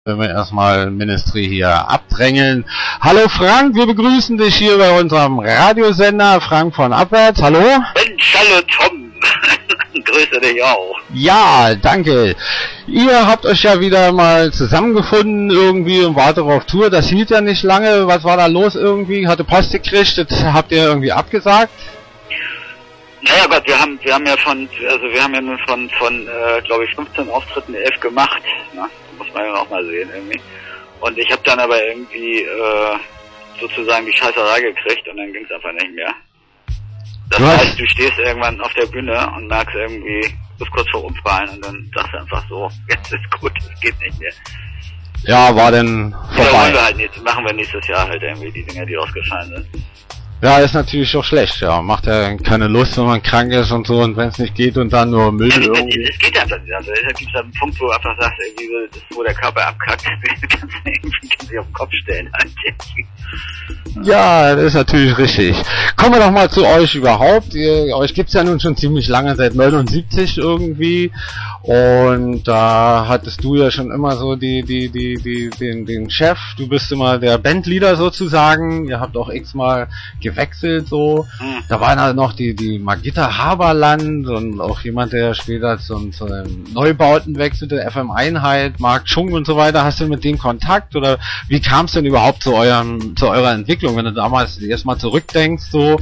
Wenn wir erstmal Ministry hier abdrängeln. Hallo Frank, wir begrüßen dich hier bei unserem Radiosender. Frank von Abwärts, hallo. Mensch, hallo Tom. Grüße dich auch. Ja, danke. Ihr habt euch ja wieder mal zusammengefunden irgendwie und wart auf Tour. Das hielt ja nicht lange. Was war da los irgendwie? Hatte Post gekriegt, das habt ihr irgendwie abgesagt? Naja Gott, wir haben ja nun von glaube ich 15 Auftritten 11 gemacht, ne? Muss man ja auch mal sehen irgendwie. Und ich habe dann aber irgendwie sozusagen die Scheißerei gekriegt und dann ging es einfach nicht mehr. Das heißt, du stehst irgendwann auf der Bühne und merkst irgendwie, du bist kurz vor Umfallen und dann sagst du einfach so, jetzt ist gut, es geht nicht mehr. Ja, war denn vorbei. Machen wir nächstes Jahr halt irgendwie die Dinge, die ausgefallen sind. Ja, ist natürlich auch schlecht, ja. Macht ja keine Lust, wenn man krank ist und so und wenn es nicht geht und dann nur Müll irgendwie. Es geht einfach nicht. Also es gibt einen Punkt, wo du einfach sagst, irgendwie, wo der Körper abkackt, kannst du sich auf den Kopf stellen. Halt. Ja, das ist natürlich richtig. Kommen wir doch mal zu euch überhaupt. Euch gibt's ja nun schon ziemlich lange, seit 79 irgendwie. Und da hattest du ja schon immer so den Chef. Du bist immer der Bandleader sozusagen. Ihr habt auch x-mal gewechselt so. Da war dann noch die Margitta Haberland und auch jemand, der später zu Neubauten wechselte, FM Einheit, Mark Chung und so weiter. Hast du mit denen Kontakt oder wie kam es denn überhaupt zu eurer Entwicklung, wenn du damals erstmal zurückdenkst so?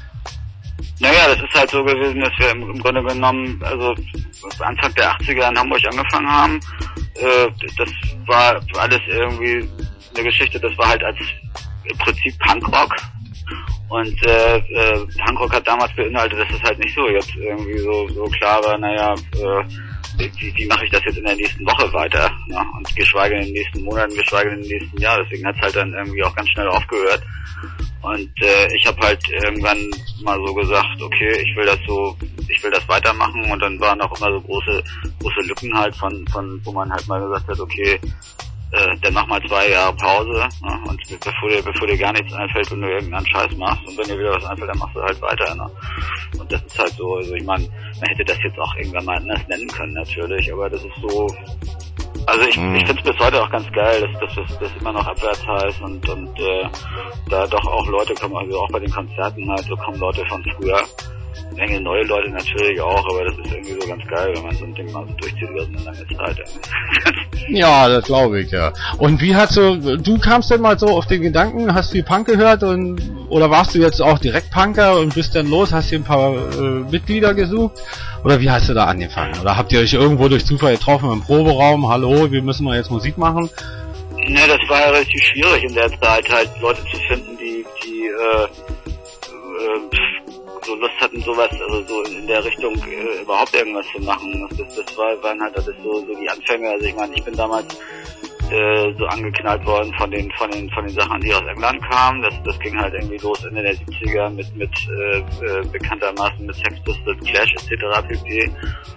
Naja, das ist halt so gewesen, dass wir im Grunde genommen, also Anfang der 80er in Hamburg angefangen haben. Das war alles irgendwie eine Geschichte, das war halt als im Prinzip Punkrock. Und Punkrock hat damals beinhaltet, dass es halt nicht so jetzt irgendwie so klar war, naja, wie mache ich das jetzt in der nächsten Woche weiter? Ne? Und geschweige in den nächsten Monaten, geschweige in den nächsten Jahr. Deswegen hat es halt dann irgendwie auch ganz schnell aufgehört. Und ich habe halt irgendwann mal so gesagt, okay, ich will das weitermachen. Und dann waren auch immer so große Lücken halt von wo man halt mal gesagt hat, okay, dann mach mal 2 Jahre Pause, ne? Und bevor dir gar nichts einfällt und du irgendeinen Scheiß machst und wenn dir wieder was einfällt, dann machst du halt weiter, ne? Und das ist halt so, also ich meine, man hätte das jetzt auch irgendwann mal anders nennen können natürlich, aber das ist so, also ich finde es bis heute auch ganz geil, dass das immer noch Abwärts heißt und da doch auch Leute kommen, also auch bei den Konzerten halt, so kommen Leute von früher. Menge neue Leute natürlich auch, aber das ist irgendwie so ganz geil, wenn man so ein Ding mal so durchzieht über so eine lange Zeit. Ja, das glaube ich, ja. Und wie du kamst denn mal so auf den Gedanken, hast viel Punk gehört oder warst du jetzt auch direkt Punker und bist dann los, hast dir ein paar Mitglieder gesucht? Oder wie hast du da angefangen? Oder habt ihr euch irgendwo durch Zufall getroffen im Proberaum, hallo, wir müssen mal jetzt Musik machen? Ne, das war ja relativ schwierig in der Zeit halt Leute zu finden, die so Lust hatten, sowas, also so in der Richtung überhaupt irgendwas zu machen. Das waren halt alles so die Anfänge. Also ich meine, ich bin damals so angeknallt worden von den Sachen, die aus England kamen. Das ging halt irgendwie los Ende der 70er mit bekanntermaßen mit Sex Pistols, Clash etc. pp.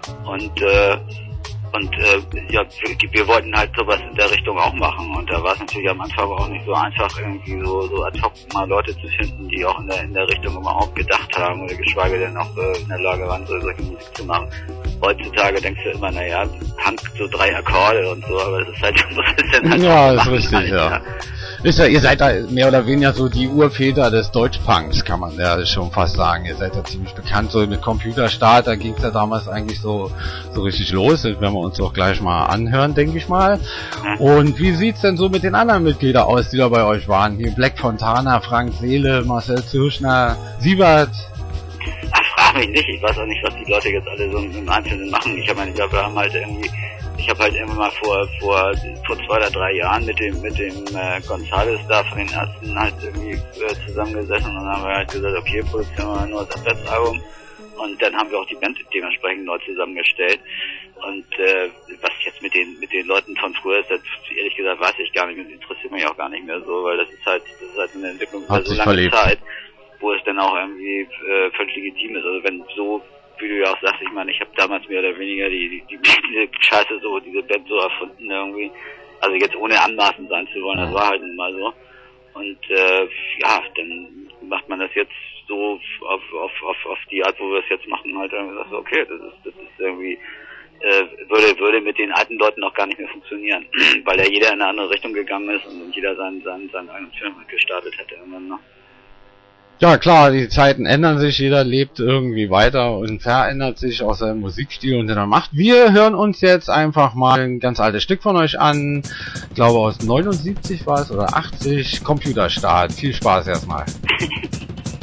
Und wir wollten halt sowas in der Richtung auch machen und da war es natürlich am Anfang auch nicht so einfach irgendwie so ad hoc mal Leute zu finden, die auch in der Richtung überhaupt gedacht haben oder geschweige denn auch in der Lage waren, solche Musik zu machen. Heutzutage denkst du immer, naja, Punk, so 3 Akkorde und so, aber das ist halt so ein bisschen halt ja, ist richtig, halt, ja. Ist ja, ihr seid da mehr oder weniger so die Urväter des Deutschpunks, kann man ja schon fast sagen. Ihr seid ja ziemlich bekannt, so mit Computerstart, da ging es ja damals eigentlich so richtig los. Das werden wir uns auch gleich mal anhören, denke ich mal. Und wie sieht's denn so mit den anderen Mitgliedern aus, die da bei euch waren? Hier Black Fontana, Frank Seele, Marcel Zürschner, Siebert. Ach, frag mich nicht. Ich weiß auch nicht, was die Leute jetzt alle so im Einzelnen machen. Ich habe halt irgendwann mal vor 2 oder 3 Jahren mit dem Gonzales da von den Ärzten halt irgendwie zusammengesessen und dann haben wir halt gesagt, okay, produzieren wir nur das Abwärtsalbum und dann haben wir auch die Band dementsprechend neu zusammengestellt und was jetzt mit den Leuten von früher ist, das, ehrlich gesagt weiß ich gar nicht, das interessiert mich auch gar nicht mehr so, weil das ist halt eine Entwicklung über so lange Zeit, wo es dann auch irgendwie völlig legitim ist, also wenn so, wie du ja auch sagst, ich meine, ich habe damals mehr oder weniger diese Scheiße so, diese Band so erfunden irgendwie, also jetzt ohne anmaßend sein zu wollen, das war halt nun mal so. Und dann macht man das jetzt so auf die Art, wo wir es jetzt machen, halt irgendwie sagt, okay, das ist irgendwie würde mit den alten Leuten noch gar nicht mehr funktionieren, weil ja jeder in eine andere Richtung gegangen ist und jeder seinen eigenen Film gestartet hätte irgendwann noch. Ja klar, die Zeiten ändern sich, jeder lebt irgendwie weiter und verändert sich auch seinen Musikstil und den er macht. Wir hören uns jetzt einfach mal ein ganz altes Stück von euch an. Ich glaube aus 79 war es oder 80, Computerstart. Viel Spaß erstmal.